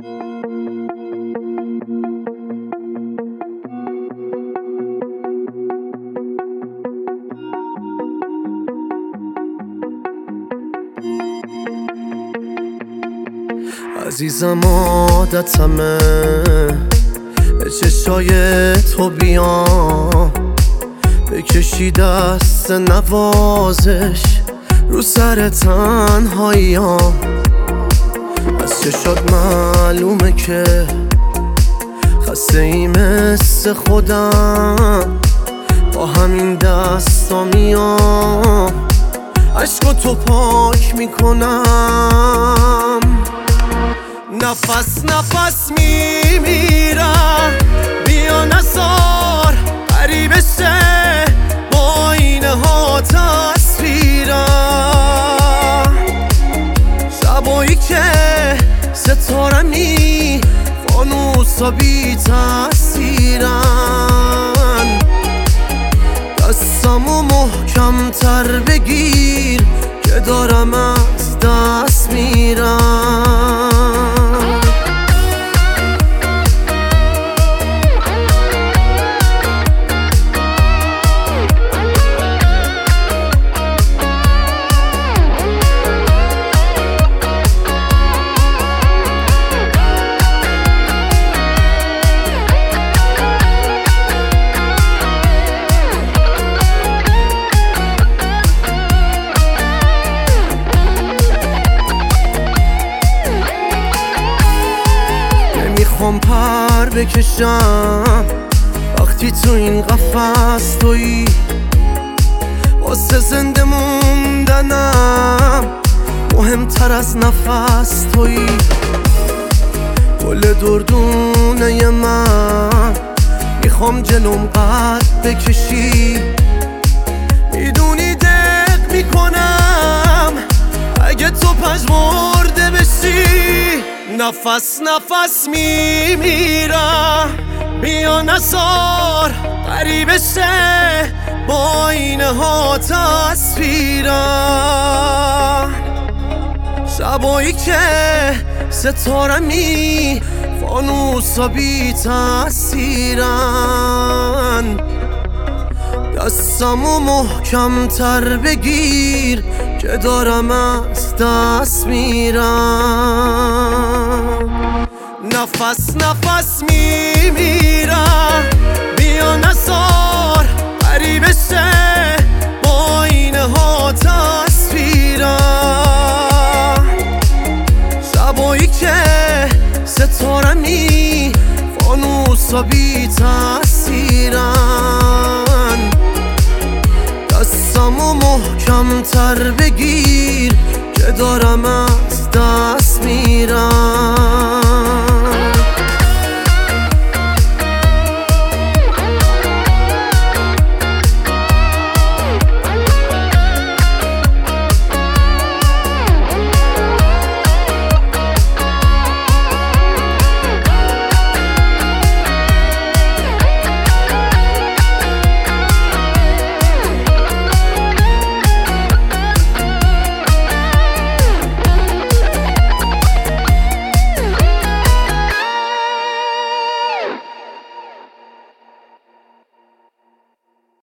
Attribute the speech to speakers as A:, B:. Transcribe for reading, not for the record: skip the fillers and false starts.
A: عزیزم عادتمه به چشای تو بیام، بکشی دست نوازش رو سر تنهاییام. از چشات معلومه که خسته ای مثل خودم، با همین دستا میام عشق تو پاک میکنم. نفس نفس میمیرم، بیا نزار غریبه شه با اینه ها تصویرم. شبایی که ستارمی فانوسا بی تاثیرن، دستمو محکم تر بگیر که دارم از دست میرم. میخوام پر بکشم وقتی تو این قفس تویی، واسه زنده موندنم مهمتر از نفس تویی. گل دردونه من میخوام جلوم قد بکشی، میدونی دق میکنم اگه تو پژمرده بشی. نفس نفس میمیرم، بیا نزار غریبه شه با اینه ها تصویرم. شبایی که ستارمی فانوسا بی تاثیرن، دستمو محکم تر بگیر که دارم از دست میرم. نفس نفس میمیرم، بیا نزار غریبه شه با اینه ها تصویرم. شبایی که ستارمی فانوسا بی تاثیرن، دستمو محکم تر بگیر که دارم